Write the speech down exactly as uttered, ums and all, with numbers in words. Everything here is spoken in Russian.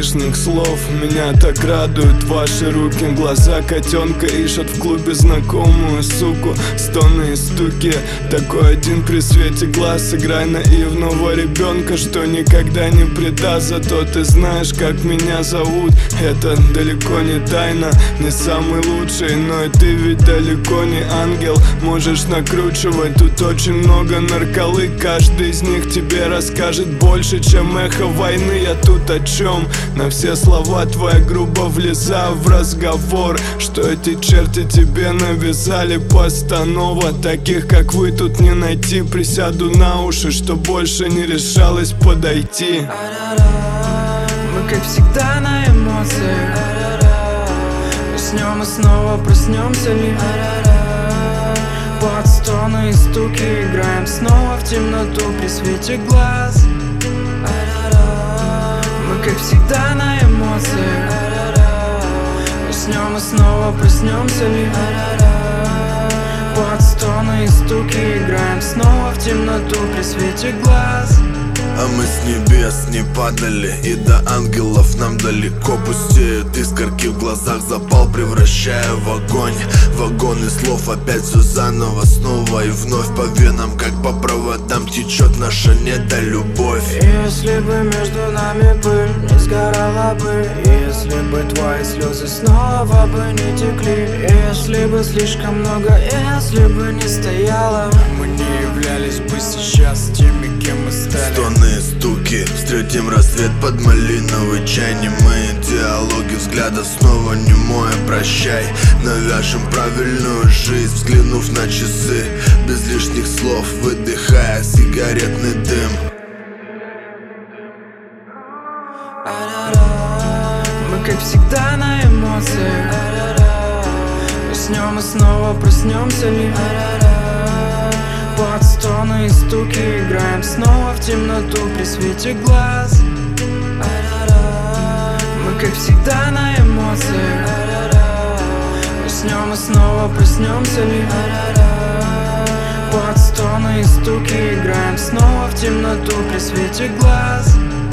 лишних слов. Меня так радуют ваши руки. Глаза котенка ищут в клубе знакомую суку. Стоны и стуки, такой один при свете глаз. Играй наивного ребенка, что никогда не предаст. Зато ты знаешь, как меня зовут. Это далеко не тайна, не самый лучший, но и ты ведь далеко не ангел. Можешь накручивать, тут очень много нарколы. Каждый из них тебе расскажет больше, чем эхо войны. Я тут о чем? На все слова твоя грубо влезаю в разговор. Что эти черти тебе навязали постанова. Таких как вы тут не найти. Присяду на уши, что больше не решалась подойти. Мы как всегда на эмоциях. Уснем и снова проснемся ли? Под стоны и стуки играем снова в темноту при свете глаз. Мы как всегда на эмоциях. Уснем и снова проснемся ли? Под стоны и стуки играем снова в темноту при свете глаз. А мы с небес не падали, и до ангелов нам далеко. Пустеют искорки в глазах, запал превращая в огонь. Вагоны слов, опять все заново, снова и вновь. По венам, как по проводам, течет наша недолюбовь. Если бы между нами пыль не сгорала бы, если бы твои слезы снова бы не текли, если бы слишком много, если бы не стояло, мы не являлись бы сейчас теми, кем мы стали. Стоны и стуки, встретим рассвет под малиновый чай. Немые диалоги взглядов, снова немое прощай. Навяжем правильную жизнь, взглянув на часы. Без лишних слов, выдыхая сигаретный дым. Мы как всегда на эмоциях. Уснем и снова проснемся ли? Под стоны и стуки играем снова в темноту при свете глаз. Мы как всегда на эмоциях. Уснем и снова проснемся ли? Под стоны и стуки играем снова в темноту при свете глаз.